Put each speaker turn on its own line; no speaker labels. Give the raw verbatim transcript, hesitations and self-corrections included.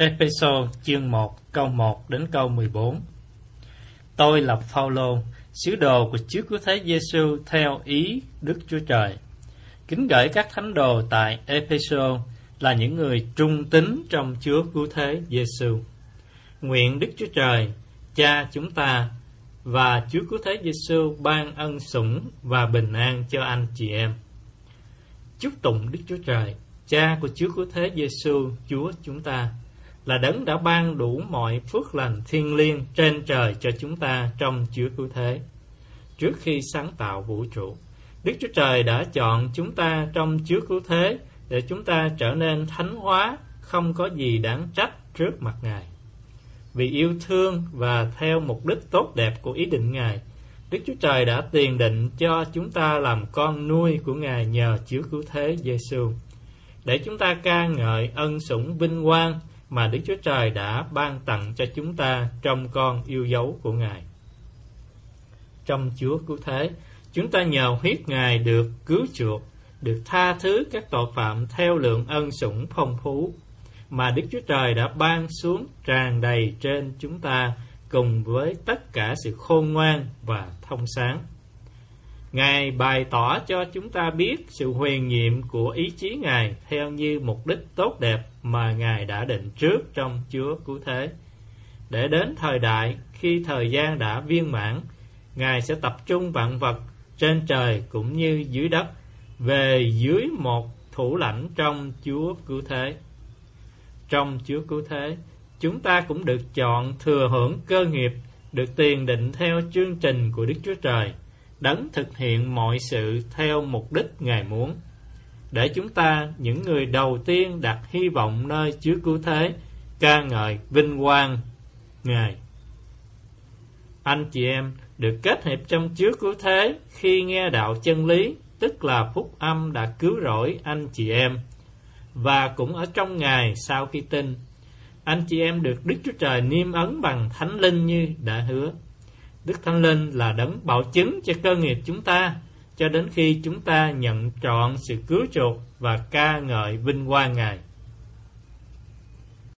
Ê-phê-sô chương một câu một đến câu mười bốn. Tôi là Phao-lô, sứ đồ của Chúa Cứu Thế Giê-xu theo ý Đức Chúa Trời. Kính gửi các thánh đồ tại Ê-phê-sô là những người trung tín trong Chúa Cứu Thế Giê-xu. Nguyện Đức Chúa Trời, Cha chúng ta và Chúa Cứu Thế Giê-xu ban ân sủng và bình an cho anh chị em. Chúc tụng Đức Chúa Trời, Cha của Chúa Cứu Thế Giê-xu, Chúa chúng ta, là đấng đã ban đủ mọi phước lành thiêng liêng trên trời cho chúng ta trong Chúa Cứu Thế. Trước khi sáng tạo vũ trụ, Đức Chúa Trời đã chọn chúng ta trong Chúa Cứu Thế để chúng ta trở nên thánh hóa, không có gì đáng trách trước mặt Ngài. Vì yêu thương và theo mục đích tốt đẹp của ý định Ngài, Đức Chúa Trời đã tiền định cho chúng ta làm con nuôi của Ngài nhờ Chúa Cứu Thế Giê-xu, để chúng ta ca ngợi ân sủng vinh quang mà Đức Chúa Trời đã ban tặng cho chúng ta trong con yêu dấu của Ngài. Trong Chúa Cứu Thế, chúng ta nhờ huyết Ngài được cứu chuộc, được tha thứ các tội phạm theo lượng ân sủng phong phú mà Đức Chúa Trời đã ban xuống tràn đầy trên chúng ta, cùng với tất cả sự khôn ngoan và thông sáng. Ngài bày tỏ cho chúng ta biết sự huyền nhiệm của ý chí Ngài theo như mục đích tốt đẹp mà Ngài đã định trước trong Chúa Cứu Thế. Để đến thời đại khi thời gian đã viên mãn, Ngài sẽ tập trung vạn vật trên trời cũng như dưới đất về dưới một thủ lãnh trong Chúa Cứu Thế. Trong Chúa Cứu Thế, chúng ta cũng được chọn thừa hưởng cơ nghiệp, được tiền định theo chương trình của Đức Chúa Trời, đấng thực hiện mọi sự theo mục đích Ngài muốn, để chúng ta, những người đầu tiên đặt hy vọng nơi Chúa Cứu Thế, ca ngợi vinh quang Ngài. Anh chị em được kết hợp trong Chúa Cứu Thế khi nghe đạo chân lý, tức là phúc âm đã cứu rỗi anh chị em, và cũng ở trong Ngài sau khi tin. Anh chị em được Đức Chúa Trời niêm ấn bằng Thánh Linh như đã hứa. Đức Thánh Linh là đấng bảo chứng cho cơ nghiệp chúng ta, cho đến khi chúng ta nhận trọn sự cứu chuộc và ca ngợi vinh quang Ngài.